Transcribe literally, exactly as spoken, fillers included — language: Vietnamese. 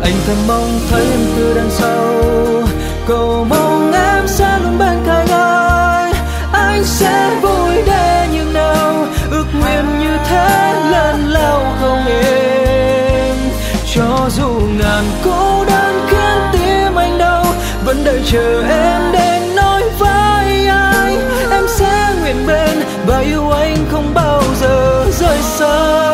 Anh thầm mong thấy em từ đằng sau, cầu mong em sẽ luôn bên cạnh anh. Anh sẽ vui để nhưng nào ước nguyện như thế lần lao không êm. Cho dù ngàn cô đơn khiến tim anh đau, vẫn đợi chờ em đến nói với anh. Em sẽ nguyện bên và yêu anh không bao giờ rời xa.